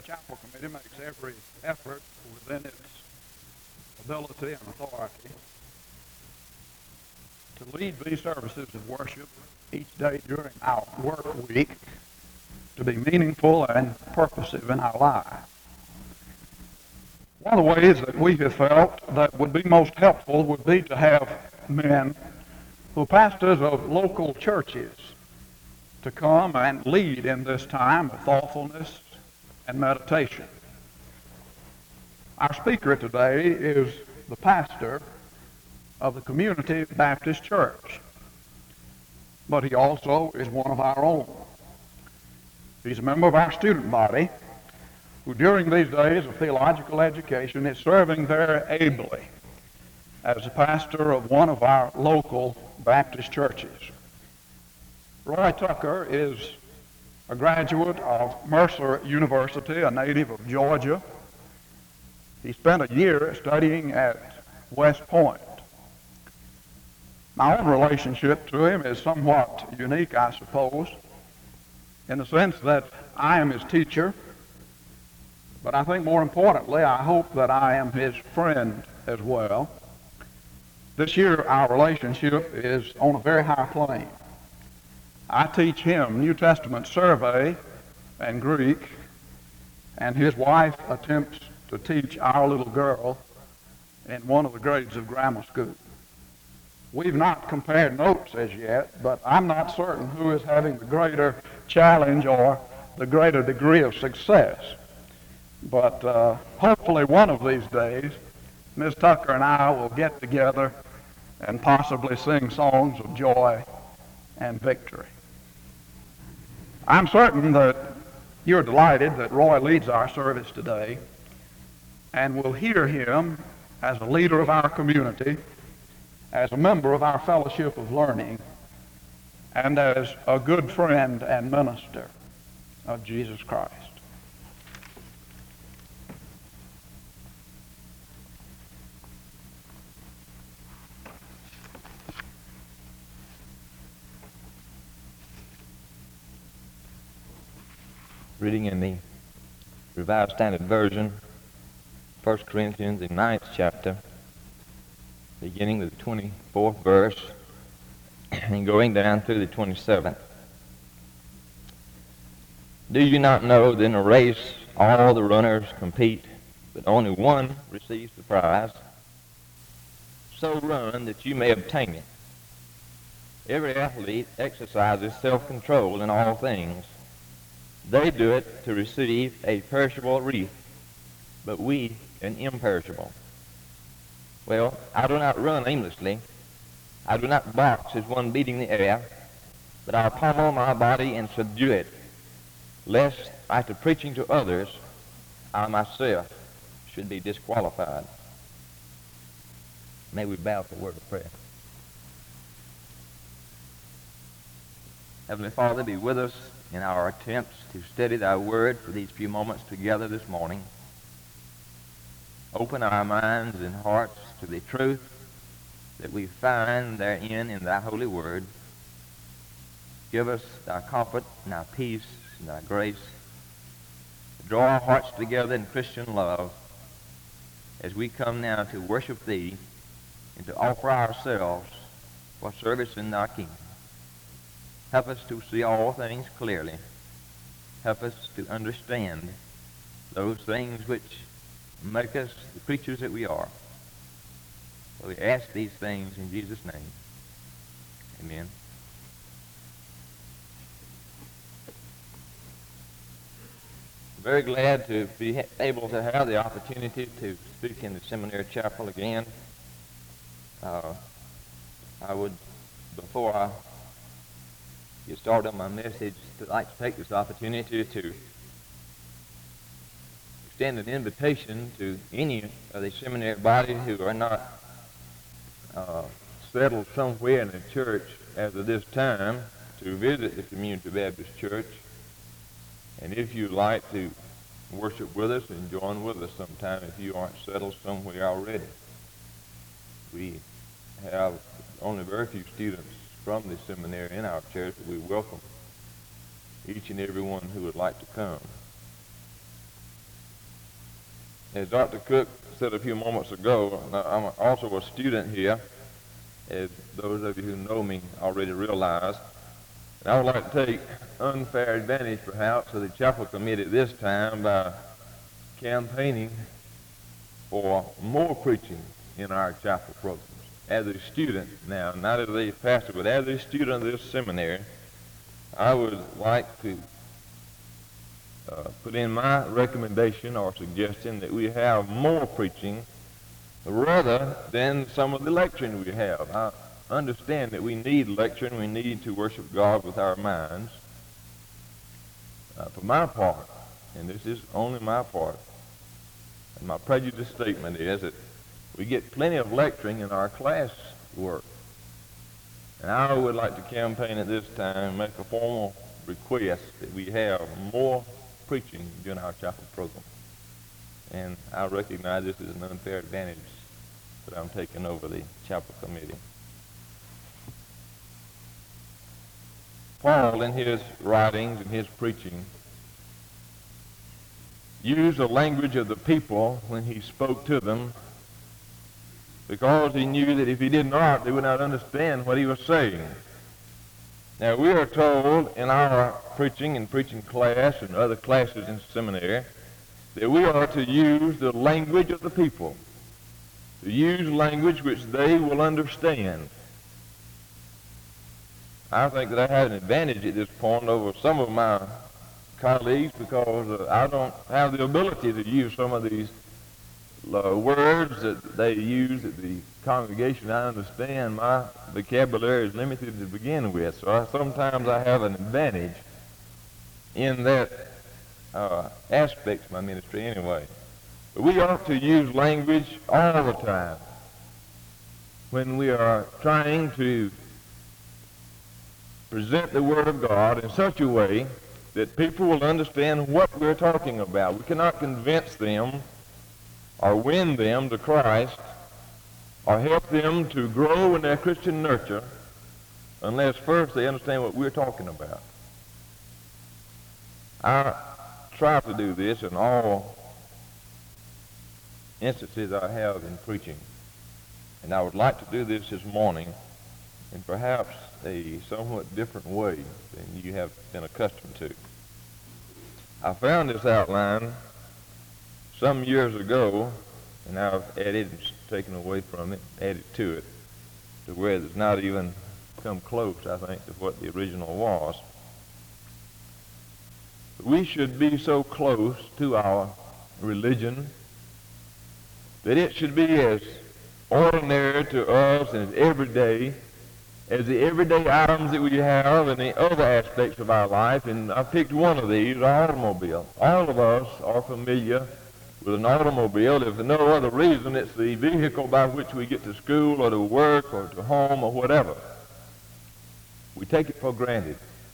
Chapel Committee makes every effort within its ability and authority to lead these services of worship each day during our work week to be meaningful and purposive in our lives. One of the ways that we have felt that would be most helpful would be to have men who are pastors of local churches to come and lead in this time of thoughtfulness and meditation. Our speaker today is the pastor of the Community Baptist Church, but he also is one of our own. He's a member of our student body who during these days of theological education is serving very ably as the pastor of one of our local Baptist churches. Roy Tucker is a graduate of Mercer University, a native of Georgia. He spent a year studying at West Point. My own relationship to him is somewhat unique, I suppose, in the sense that I am his teacher, but I think more importantly, I hope that I am his friend as well. This year, our relationship is on a very high plane. I teach him New Testament survey and Greek, and his wife attempts to teach our little girl in one of the grades of grammar school. We've not compared notes as yet, but I'm not certain who is having the greater challenge or the greater degree of success. But hopefully one of these days, Ms. Tucker and I will get together and possibly sing songs of joy and victory. I'm certain that you're delighted that Roy leads our service today, and will hear him as a leader of our community, as a member of our fellowship of learning, and as a good friend and minister of Jesus Christ. Reading in the Revised Standard Version, 1 Corinthians, the 9th chapter, beginning with the 24th verse and going down through the 27th. Do you not know that in a race all the runners compete, but only one receives the prize? So run that you may obtain it. Every athlete exercises self-control in all things. They do it to receive a perishable wreath, but we an imperishable. Well, I do not run aimlessly. I do not box as one beating the air, but I pommel my body and subdue it, lest after preaching to others, I myself should be disqualified. May we bow for a word of prayer. Heavenly Father, be with us in our attempts to study thy word for these few moments together this morning. Open our minds and hearts to the truth that we find therein in thy holy word. Give us thy comfort and thy peace and thy grace. Draw our hearts together in Christian love as we come now to worship thee and to offer ourselves for service in thy kingdom. Help us to see all things clearly. Help us to understand those things which make us the creatures that we are. So we ask these things in Jesus' name. Amen. Very glad to be able to have the opportunity to speak in the seminary chapel again. I would, before I get started on my message, I'd like to take this opportunity to extend an invitation to any of the seminary body who are not settled somewhere in the church as of this time to visit the Community Baptist Church. And if you'd like to worship with us and join with us sometime if you aren't settled somewhere already. We have only very few students from the seminary in our church, but we welcome each and every one who would like to come. as Dr. Cook said a few moments ago, I'm also a student here, as those of you who know me already realize. And I would like to take unfair advantage, perhaps, of the chapel committee at this time by campaigning for more preaching in our chapel programs. As a student now, not as a pastor, but as a student of this seminary, I would like to put in my recommendation or suggestion that we have more preaching rather than some of the lecturing we have. I understand that we need lecturing, we need to worship God with our minds. For my part, and this is only my part, and my prejudiced statement is that we get plenty of lecturing in our class work. And I would like to campaign at this time, make a formal request that we have more preaching during our chapel program. And I recognize this is an unfair advantage that I'm taking over the chapel committee. Paul, in his writings and his preaching, used the language of the people when he spoke to them, because he knew that if he did not, they would not understand what he was saying. Now, we are told in our preaching and preaching class and other classes in seminary that we are to use the language of the people, to use language which they will understand. I think that I have an advantage at this point over some of my colleagues because I don't have the ability to use some of these words that they use at the congregation. I understand my vocabulary is limited to begin with, so sometimes I have an advantage in that aspect of my ministry anyway. But we ought to use language all the time when we are trying to present the Word of God in such a way that people will understand what we're talking about. We cannot convince them or win them to Christ or help them to grow in their Christian nurture unless first they understand what we're talking about. I try to do this in all instances I have in preaching, and I would like to do this morning in perhaps a somewhat different way than you have been accustomed to. I found this outline some years ago, and I've added and taken away from it, added to it, to where it's not even come close, I think, to what the original was. We should be so close to our religion that it should be as ordinary to us and as everyday as the everyday items that we have in the other aspects of our life. And I picked one of these, our automobile. All of us are familiar with an automobile. If for no other reason, it's the vehicle by which we get to school or to work or to home or whatever. We take it for granted.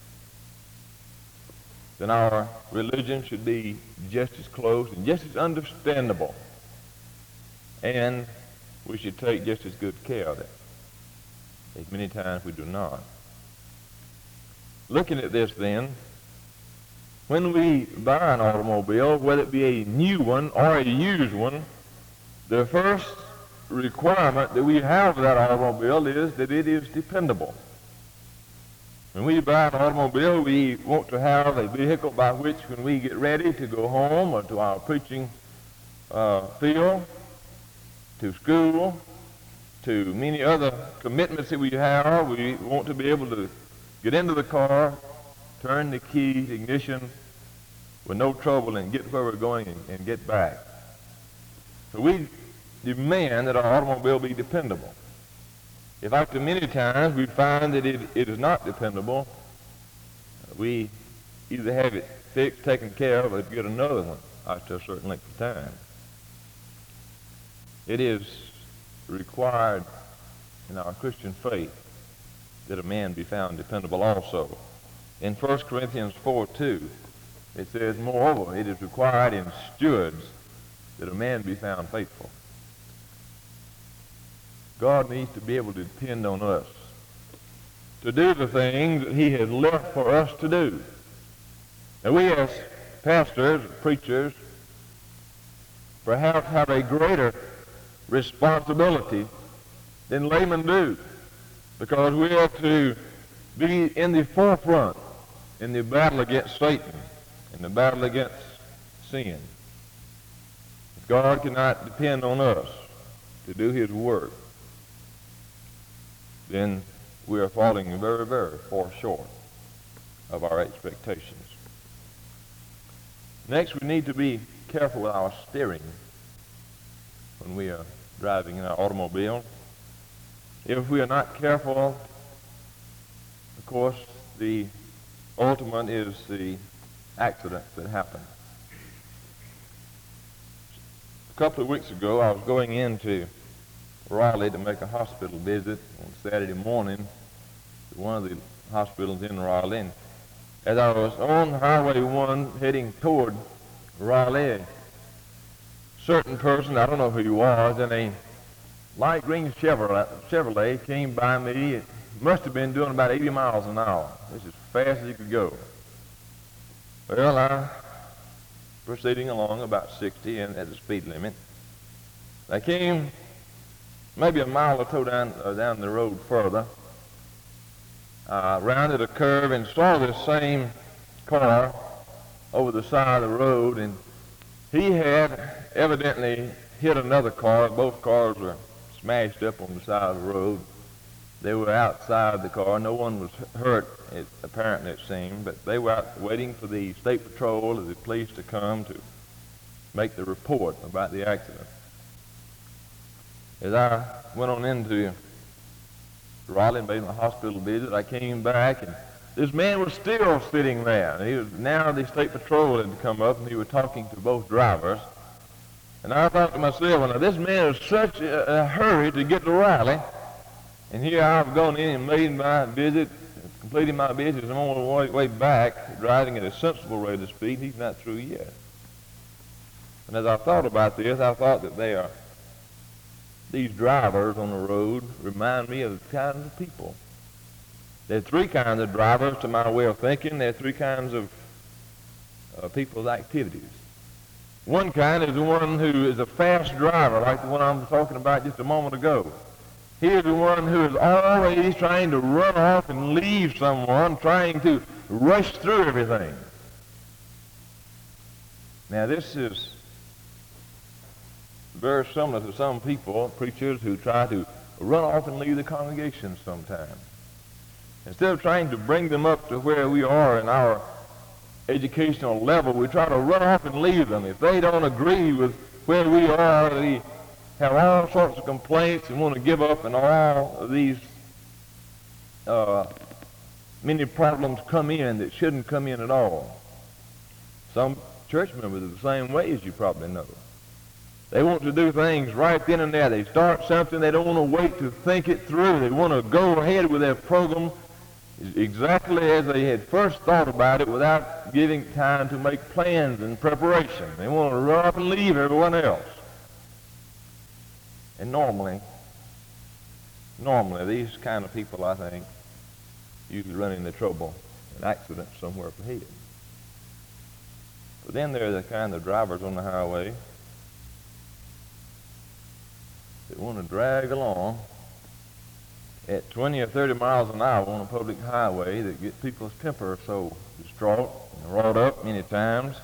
Then our religion should be just as close and just as understandable. And we should take just as good care of it, as many times we do not. Looking at this then, when we buy an automobile, whether it be a new one or a used one, the first requirement that we have of that automobile is that it is dependable. When we buy an automobile, we want to have a vehicle by which when we get ready to go home or to our preaching field, to school, to many other commitments that we have, we want to be able to get into the car, turn the key, ignition, with no trouble and get where we're going and get back. So we demand that our automobile be dependable. If after many times we find that it is not dependable, we either have it fixed, taken care of, or get another one after a certain length of time. It is required in our Christian faith that a man be found dependable also. In 1 Corinthians 4:2, it says, moreover, it is required in stewards that a man be found faithful. God needs to be able to depend on us to do the things that he has left for us to do. And we as pastors, preachers, perhaps have a greater responsibility than laymen do, because we have to be in the forefront in the battle against Satan, in the battle against sin. If God cannot depend on us to do his work, then we are falling very, very far short of our expectations. Next, we need to be careful with our steering when we are driving in our automobile. If we are not careful, of course, the ultimate is the accident that happened. A couple of weeks ago, I was going into Raleigh to make a hospital visit on Saturday morning to one of the hospitals in Raleigh. And as I was on Highway 1 heading toward Raleigh, a certain person, I don't know who he was, in a light green Chevrolet came by me. It must have been doing about 80 miles an hour. It's as fast as you could go. Well, I proceeding along about 60 and at the speed limit. I came maybe a mile or two down the road further. I rounded a curve and saw this same car over the side of the road, and he had evidently hit another car. Both cars were smashed up on the side of the road. They were outside the car. No one was hurt, apparently it seemed, but they were out waiting for the state patrol or the police to come to make the report about the accident. As I went on into Raleigh and made my hospital visit, I came back, and this man was still sitting there. Now the state patrol had come up, and he was talking to both drivers. And I thought to myself, well, now this man is such a hurry to get to Raleigh, and here I've gone in and made my visit, completed my visit, and I'm on the way back, driving at a sensible rate of speed. He's not through yet. And as I thought about this, I thought that these drivers on the road remind me of the kinds of people. There are three kinds of drivers, to my way of thinking. There are three kinds of people's activities. One kind is the one who is a fast driver, like the one I was talking about just a moment ago. He is the one who is always trying to run off and leave someone, trying to rush through everything. Now, this is very similar to some people, preachers, who try to run off and leave the congregation sometimes. Instead of trying to bring them up to where we are in our educational level, we try to run off and leave them. If they don't agree with where we are, they have all sorts of complaints and want to give up, and all of these many problems come in that shouldn't come in at all. Some church members are the same way, as you probably know. They want to do things right then and there. They start something, they don't want to wait to think it through. They want to go ahead with their program exactly as they had first thought about it, without giving time to make plans and preparation. They want to run up and leave everyone else. And normally, these kind of people, I think, usually run into trouble, an accident somewhere up ahead. But then there are the kind of drivers on the highway that want to drag along at 20 or 30 miles an hour on a public highway, that get people's temper so distraught and wrought up many times.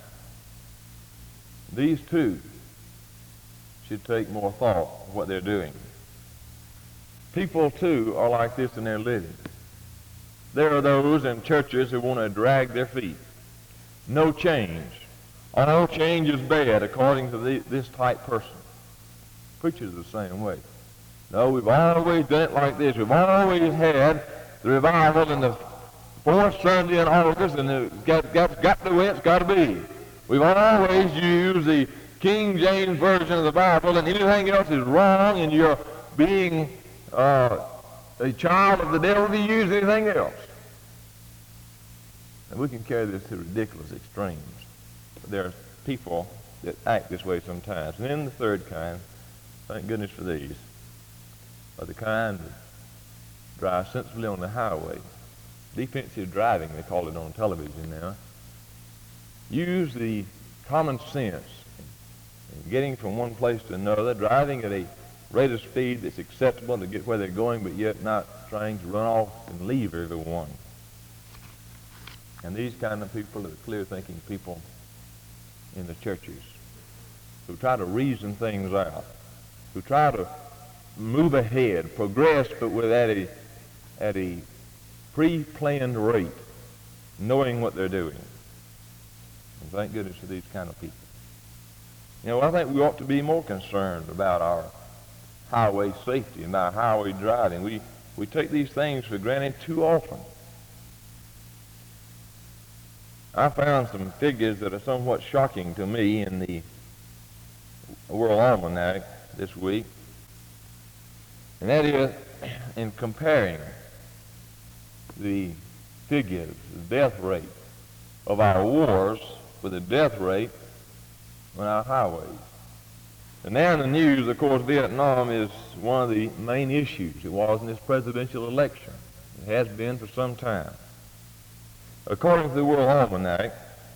These two should take more thought of what they're doing. People, too, are like this in their living. There are those in churches who want to drag their feet. No change. All change is bad, according to this type person. Preachers are the same way. No, we've always done it like this. We've always had the revival in the fourth Sunday in August, and it's got the way it's got to be. We've always used the King James Version of the Bible, and anything else is wrong, and you're being a child of the devil if you use anything else. And we can carry this to ridiculous extremes. But there are people that act this way sometimes. And then the third kind, thank goodness for these, are the kind that drive sensibly on the highway. Defensive driving, they call it on television now. Use the common sense, and getting from one place to another, driving at a rate of speed that's acceptable to get where they're going, but yet not trying to run off and leave everyone. And these kind of people are the clear-thinking people in the churches who try to reason things out, who try to move ahead, progress, but at a pre-planned rate, knowing what they're doing. And thank goodness for these kind of people. You know, I think we ought to be more concerned about our highway safety and our highway driving. We take these things for granted too often. I found some figures that are somewhat shocking to me in the World Almanac this week. And that is in comparing the figures, the death rate of our wars with the death rate on our highways. And now in the news, of course, Vietnam is one of the main issues. It was in this presidential election. It has been for some time. According to the World Almanac,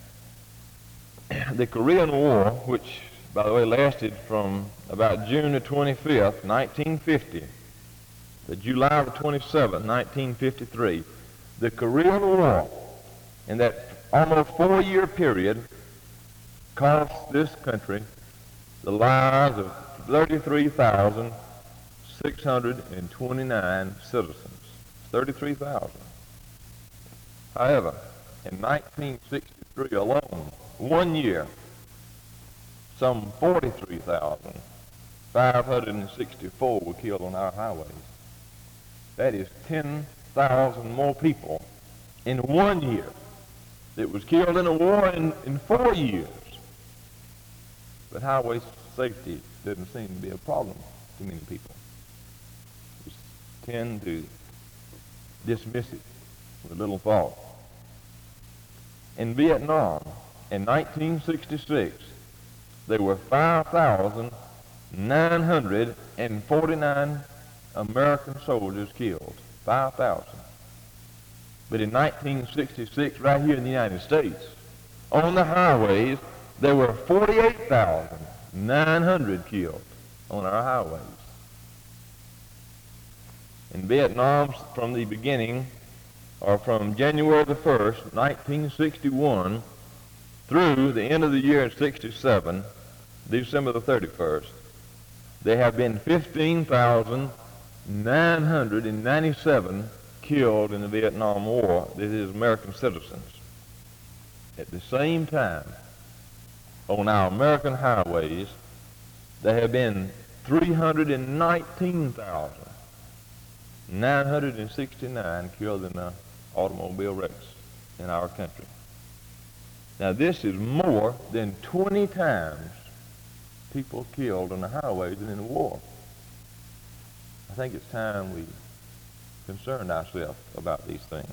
the Korean War, which, by the way, lasted from about June the 25th, 1950, to July the 27th, 1953, the Korean War, in that almost 4-year period, cost this country the lives of 33,629 citizens. 33,000. However, in 1963 alone, 1 year, some 43,564 were killed on our highways. That is 10,000 more people in 1 year that was killed in a war in 4 years. But highway safety doesn't seem to be a problem to many people. We tend to dismiss it with little thought. In Vietnam, in 1966, there were 5,949 American soldiers killed. 5,000. But in 1966, right here in the United States, on the highways, there were 48,900 killed on our highways. In Vietnam, from the beginning, or from January the 1st, 1961, through the end of the year in 67, December the 31st, there have been 15,997 killed in the Vietnam War. This is American citizens. At the same time, on our American highways, there have been 319,969 killed in automobile wrecks in our country. Now, this is more than 20 times people killed on the highways than in the war. I think it's time we concerned ourselves about these things.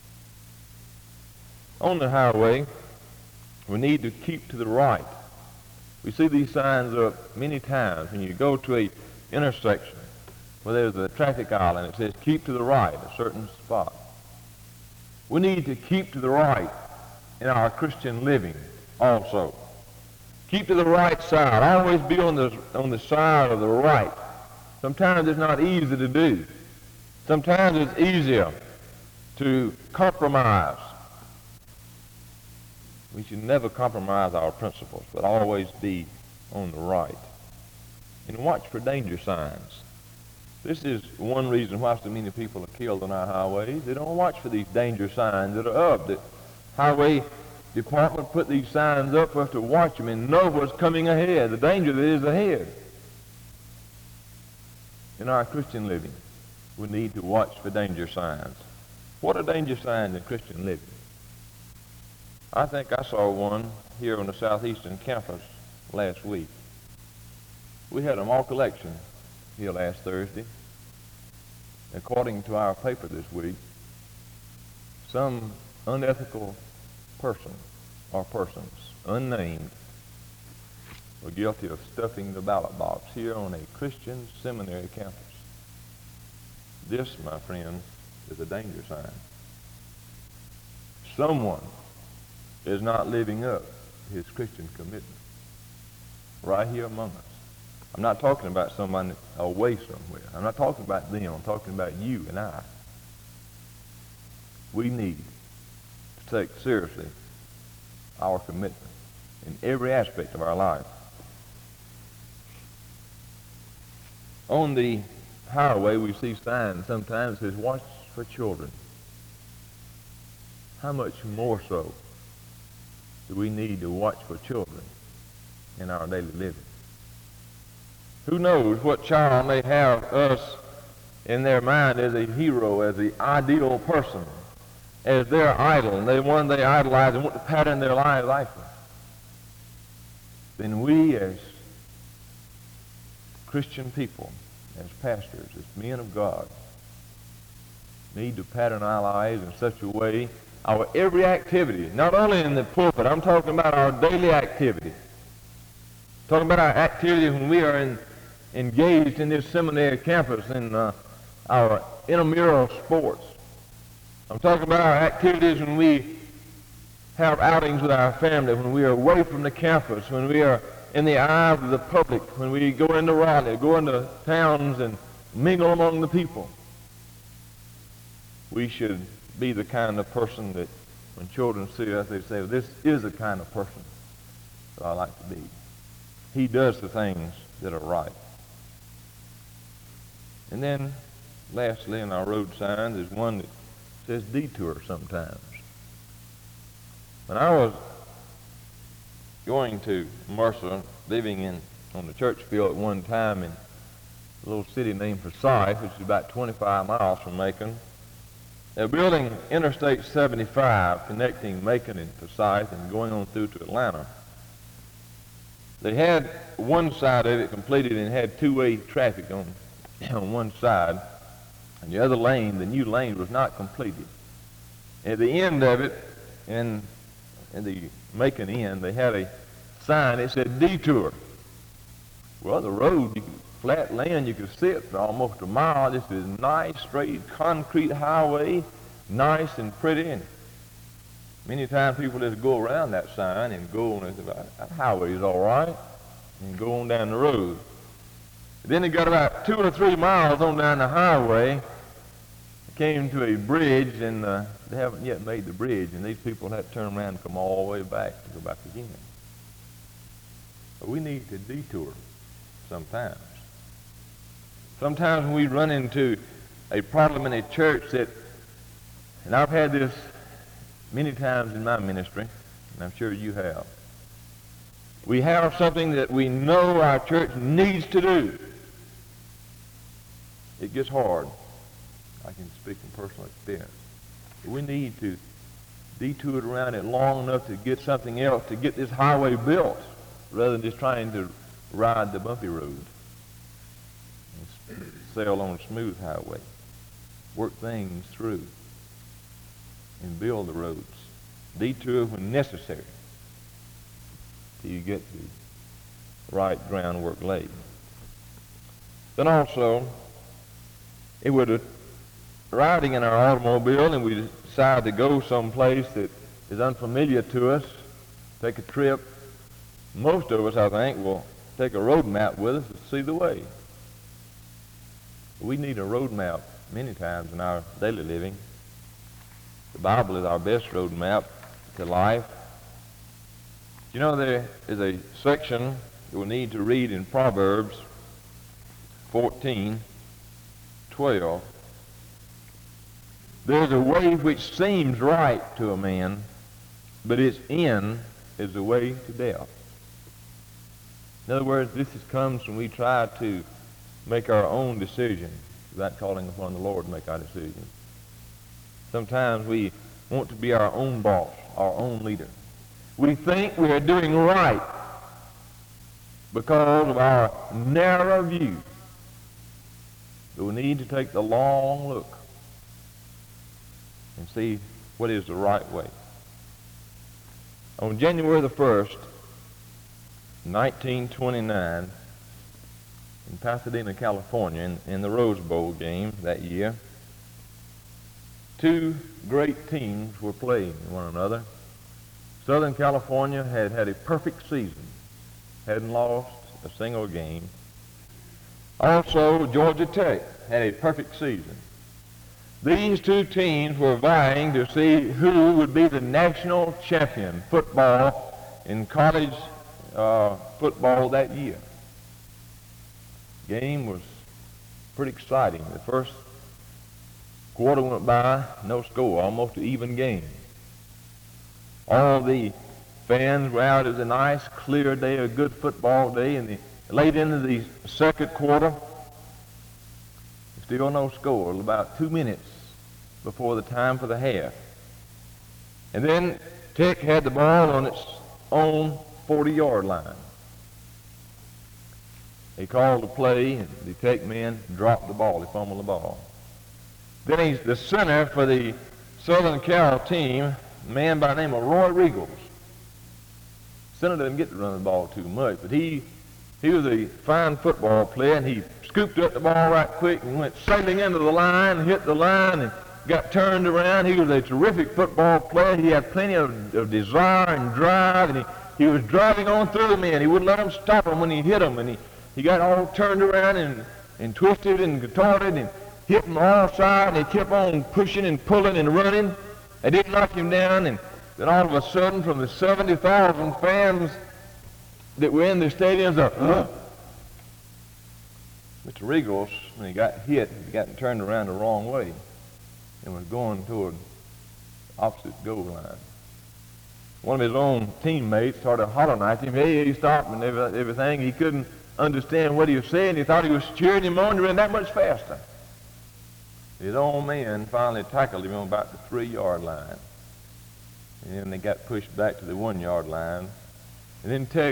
On the highway, we need to keep to the right. We see these signs up many times when you go to a intersection where there's a traffic island. It says keep to the right, a certain spot. We need to keep to the right in our Christian living also. Keep to the right side. Always be on the side of the right. Sometimes it's not easy to do. Sometimes it's easier to compromise. We should never compromise our principles, but always be on the right. And watch for danger signs. This is one reason why so many people are killed on our highways. They don't watch for these danger signs that are up. The highway department put these signs up for us to watch them and know what's coming ahead, the danger that is ahead. In our Christian living, we need to watch for danger signs. What are danger signs in Christian living? I think I saw one here on the southeastern campus last week. We had a mock election here last Thursday. According to our paper this week, some unethical person or persons, unnamed, were guilty of stuffing the ballot box here on a Christian seminary campus. This, my friends, is a danger sign. Someone is not living up to his Christian commitment. right here among us. I'm not talking about somebody away somewhere. I'm not talking about them. I'm talking about you and I. We need to take seriously our commitment in every aspect of our life. On the highway, we see signs sometimes that says, watch for children. How much more so do we need to watch for children in our daily living? Who knows what child may have us in their mind as a hero, as the ideal person, as their idol, and the one they idolize and want to pattern their lives after. Then we as Christian people, as pastors, as men of God, need to pattern our lives in such a way, our every activity, not only in the pulpit, I'm talking about our daily activity. Talking about our activity when we are engaged in this seminary campus in our intramural sports. I'm talking about our activities when we have outings with our family, when we are away from the campus, when we are in the eyes of the public, when we go into Raleigh, go into towns and mingle among the people. We should be the kind of person that when children see us, they say, this is the kind of person that I like to be. He does the things that are right. And then, lastly, in our road signs is one that says detour sometimes. When I was going to Mercer, living on the church field at one time in a little city named Forsyth, which is about 25 miles from Macon, they're building Interstate 75, connecting Macon and Forsyth and going on through to Atlanta. They had one side of it completed and had two-way traffic on one side, and the other lane, the new lane, was not completed. At the end of it, in the Macon end, they had a sign that said detour. Well, the road, flat land, you could see it for almost a mile. This is nice, straight, concrete highway, nice and pretty. And many times people just go around that sign and go on and say, well, that highway is all right, and go on down the road. Then they got about 2 or 3 miles on down the highway, came to a bridge, and they haven't yet made the bridge, and these people had to turn around and come all the way back to go back again. But we need to detour sometimes. Sometimes when we run into a problem in a church that, and I've had this many times in my ministry, and I'm sure you have, we have something that we know our church needs to do. It gets hard. I can speak from personal experience. But we need to detour around it long enough to get something else, to get this highway built, rather than just trying to ride the bumpy road and sail on a smooth highway. Work things through and build the roads. Detour when necessary till you get the right groundwork laid. Then also, it would riding in our automobile and we decide to go someplace that is unfamiliar to us, take a trip. Most of us, I think, will take a road map with us to see the way. We need a road map many times in our daily living. The Bible is our best road map to life. You know, there is a section that we need to read in Proverbs 14:12. There's a way which seems right to a man, but its end is the way to death. In other words, this comes when we try to make our own decision without calling upon the Lord to make our decision. Sometimes we want to be our own boss, our own leader. We think we are doing right because of our narrow view. But we need to take the long look and see what is the right way. On January the 1st, 1929, in Pasadena, California, in the Rose Bowl game that year, two great teams were playing one another. Southern California had had a perfect season, hadn't lost a single game. Also, Georgia Tech had a perfect season. These two teams were vying to see who would be the national champion football in college football that year. Game was pretty exciting. The first quarter went by, no score, almost an even game. All the fans were out. It was a nice, clear day, a good football day, and late into the second quarter, still no score, about 2 minutes before the time for the half. And then Tech had the ball on its own 40-yard line. They called the play, and the Tech men dropped the ball. They fumbled the ball. Then the center for the Southern Cal team, a man by the name of Roy Riegels. Center didn't get to run the ball too much, but he was a fine football player, and he scooped up the ball right quick and went sailing into the line, hit the line, and got turned around. He was a terrific football player. He had plenty of desire and drive, and he was driving on through the men. He wouldn't let them stop him when he hit them, and he got all turned around and twisted and contorted and hit them all sides, and he kept on pushing and pulling and running. They didn't knock him down, and then all of a sudden, from the 70,000 fans that were in the stadiums, Mr. Riegels, when he got hit, he got turned around the wrong way and was going toward the opposite goal line. One of his own teammates started hollering at him, hey, he stopped and everything. He couldn't understand what he was saying. He thought he was cheering him on to run that much faster. His own man finally tackled him on about the 3-yard line. And then they got pushed back to the 1-yard line. And then Tech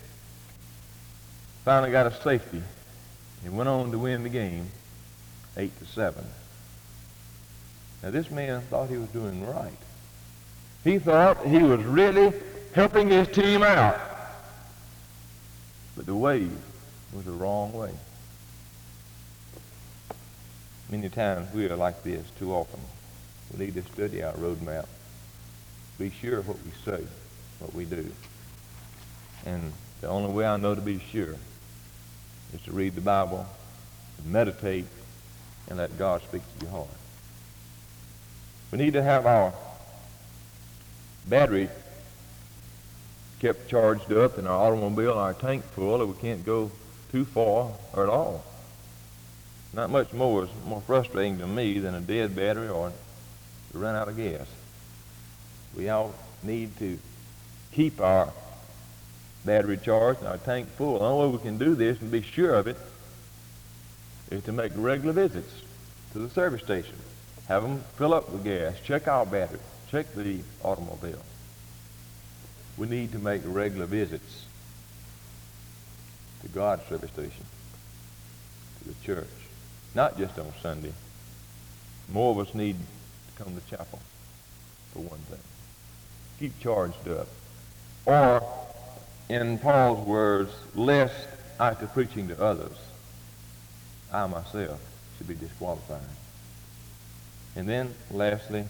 finally got a safety. He went on to win the game 8-7. Now this man thought he was doing right. He thought he was really helping his team out. But the way was the wrong way. Many times we are like this too often. We need to study our roadmap. Be sure of what we say, what we do. And the only way I know to be sure is to read the Bible, to meditate, and let God speak to your heart. We need to have our battery kept charged up in our automobile, our tank full, or we can't go too far or at all. Not much more is more frustrating to me than a dead battery or to run out of gas. We all need to keep our battery charged and our tank full. The only way we can do this and be sure of it is to make regular visits to the service station. Have them fill up with gas, check our battery, check the automobile. We need to make regular visits to God's service station, to the church, not just on Sunday. More of us need to come to chapel, for one thing. Keep charged up. Or, in Paul's words, lest after preaching to others, I myself should be disqualified. And then, lastly,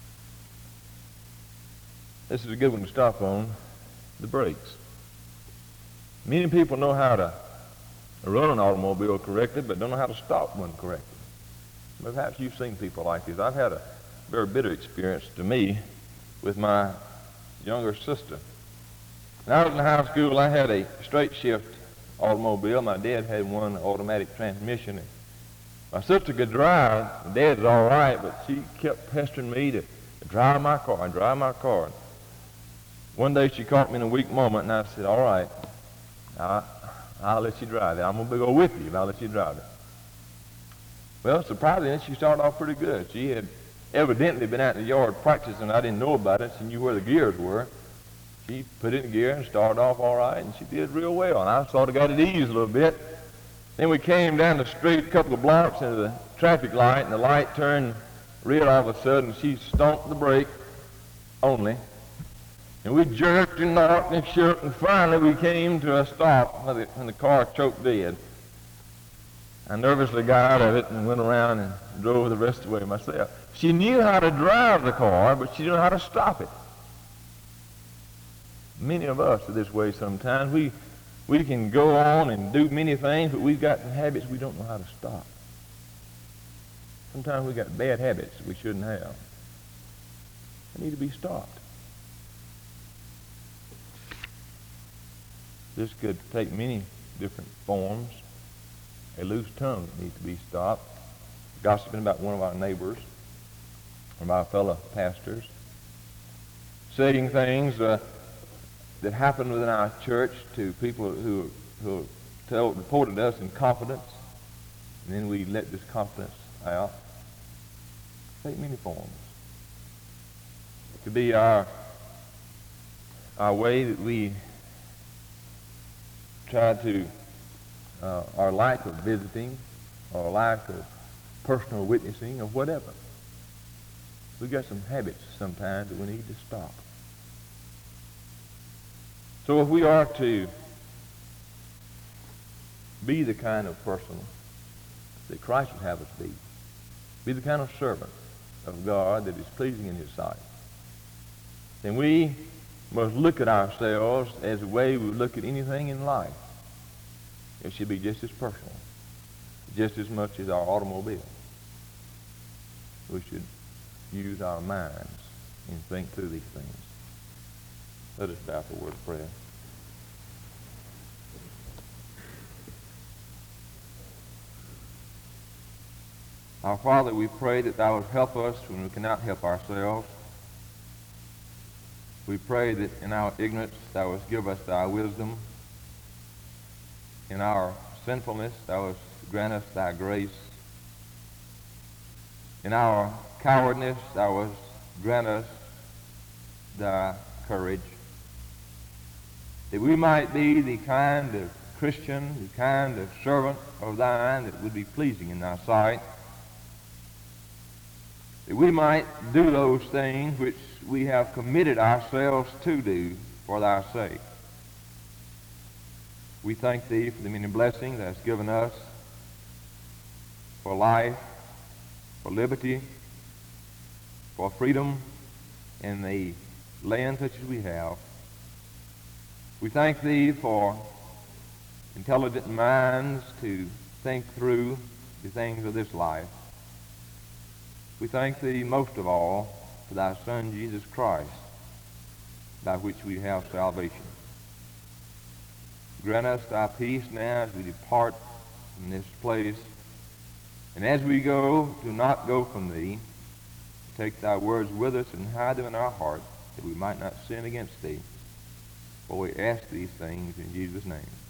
this is a good one to stop on, the brakes. Many people know how to run an automobile correctly, but don't know how to stop one correctly. Perhaps you've seen people like this. I've had a very bitter experience to me with my younger sister. When I was in high school, I had a straight shift automobile. My dad had one automatic transmission. My sister could drive. My dad's all right, but she kept pestering me to drive my car. One day she caught me in a weak moment, and I said, all right, I'll let you drive it. I'm going to go with you, but I'll let you drive it. Well, surprisingly, she started off pretty good. She had evidently been out in the yard practicing. I didn't know about it. She knew where the gears were. She put it in gear and started off all right, and she did real well. And I sort of got it eased a little bit. Then we came down the street a couple of blocks into the traffic light, and the light turned red all of a sudden. She stomped the brake only. And we jerked and knocked and shook, and finally we came to a stop when the car choked dead. I nervously got out of it and went around and drove the rest of the way myself. She knew how to drive the car, but she didn't know how to stop it. Many of us are this way sometimes. We can go on and do many things, but we've got habits we don't know how to stop. Sometimes we've got bad habits we shouldn't have. They need to be stopped. This could take many different forms. A loose tongue needs to be stopped. Gossiping about one of our neighbors, one of our fellow pastors. Saying things that happen within our church to people who reported us in confidence, and then we let this confidence out. Take many forms. It could be our way that we try to, our lack of visiting, or lack of personal witnessing, or whatever. We've got some habits sometimes that we need to stop. So if we are to be the kind of person that Christ would have us be the kind of servant of God that is pleasing in his sight, then we must look at ourselves as the way we look at anything in life. It should be just as personal, just as much as our automobile. We should use our minds and think through these things. Let us bow for a word of prayer. Our Father, we pray that thou would help us when we cannot help ourselves. We pray that in our ignorance thou wouldst give us thy wisdom. In our sinfulness thou wouldst grant us thy grace. In our cowardness thou wouldst grant us thy courage, that we might be the kind of Christian, the kind of servant of thine that would be pleasing in thy sight, that we might do those things which we have committed ourselves to do for thy sake. We thank thee for the many blessings thou hast given us, for life, for liberty, for freedom in the land such as we have. We thank thee for intelligent minds to think through the things of this life. We thank thee most of all for thy Son, Jesus Christ, by which we have salvation. Grant us thy peace now as we depart from this place. And as we go, do not go from thee. Take thy words with us and hide them in our heart, that we might not sin against thee. For we ask these things in Jesus' name.